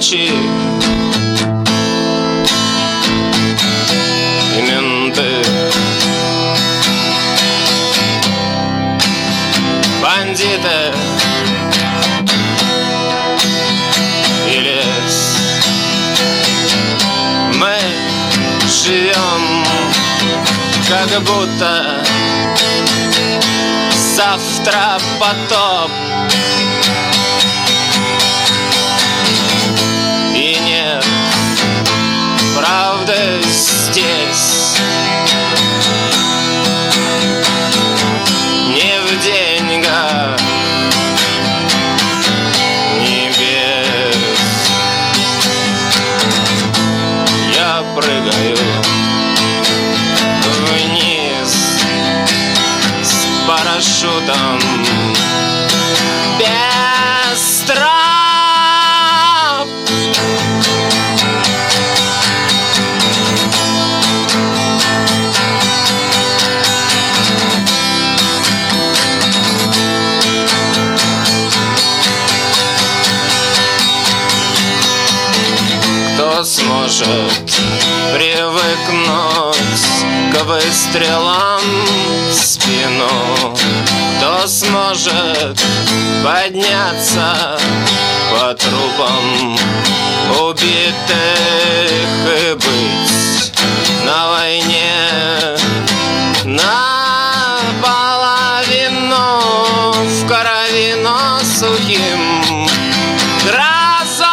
ночи и менты, бандиты и лес. Мы живем, как будто завтра потоп. И нет правды здесь, не в деньгах, не без. Я прыгаю вниз с парашютом без троп. Кто сможет привыкнуть к выстрелам в спину? Кто сможет подняться по трупам убитых и быть на войне наполовину в крови, но сухим грозой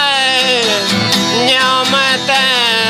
неумытым?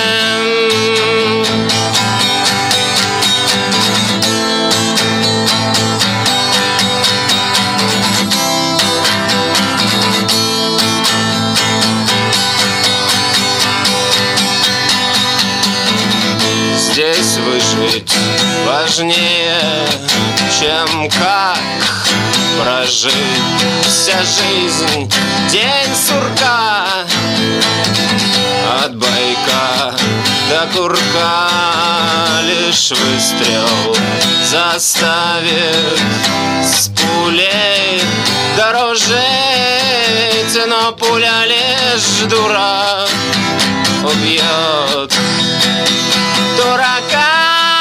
Здесь выжить важнее, чем как прожить. Вся жизнь день сурка, от байка до курка. Лишь выстрел заставит с пулей дорожить, но пуля лишь дура убьет дурака.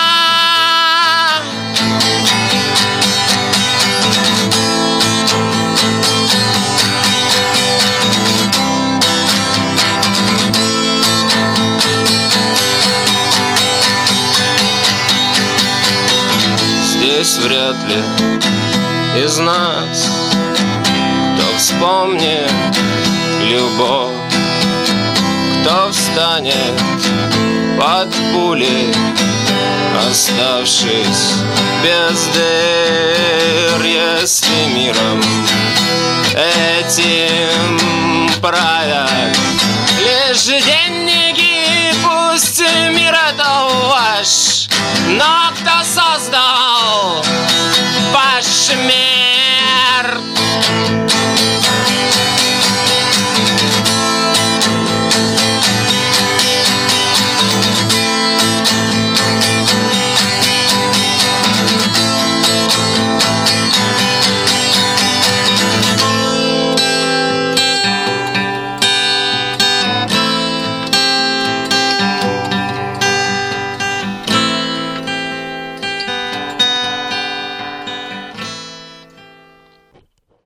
Здесь вряд ли из нас кто вспомнит любовь, кто встанет под пули, оставшись без дыр. Если миром этим правят лишь день